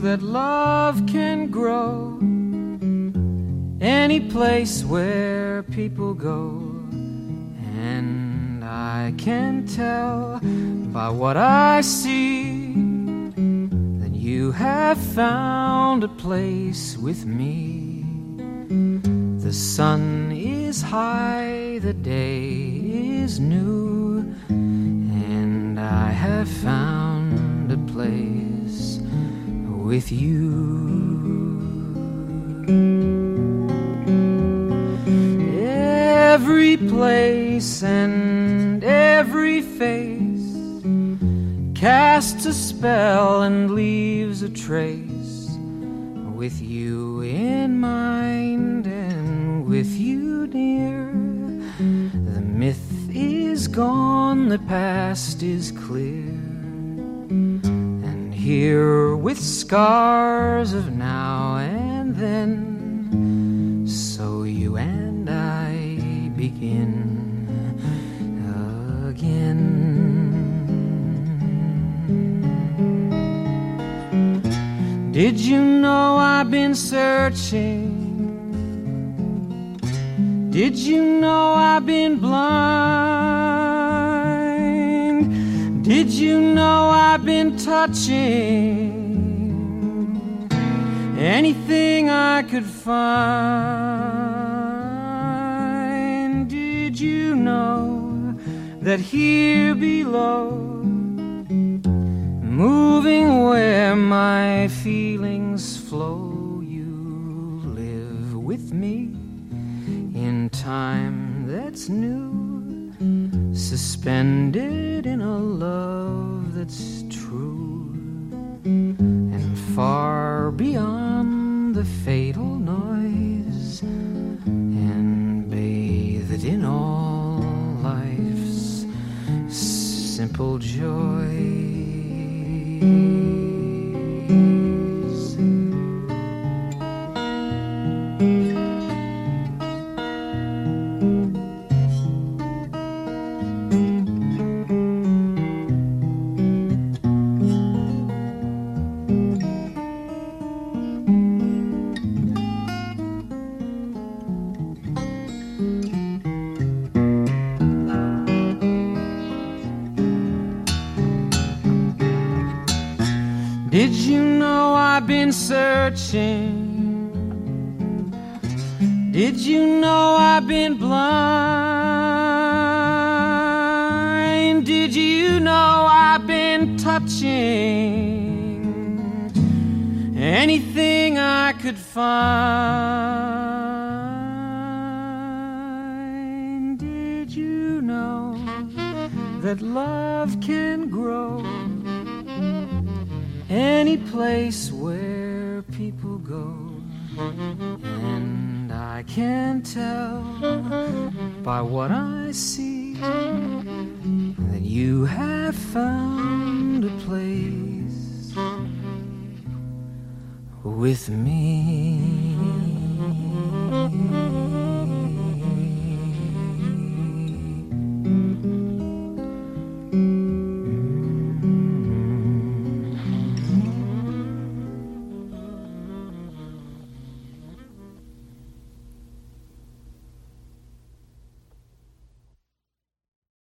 that love can grow any place where people go. And I can tell by what I see that you have found a place with me. The sun is high, the day is new, and I have found a place with you. Every place and every face casts a spell and leaves a trace, with you in mind and with you near. The myth is gone, the past is clear, and here with scars of now and then, so you and I begin again. Did you know I've been searching? Did you know I've been blind? Did you know I've been touching anything I could find? Did you know that here below, moving where my feelings flow, you live with me in time that's new, suspended in a love that's true, and far beyond the fatal noise, and bathed in all life's simple joys. Did you know I've been searching? Did you know I've been blind? Did you know I've been touching anything I could find? Did you know that love can grow any place where people go? And I can tell by what I see that you have found a place with me.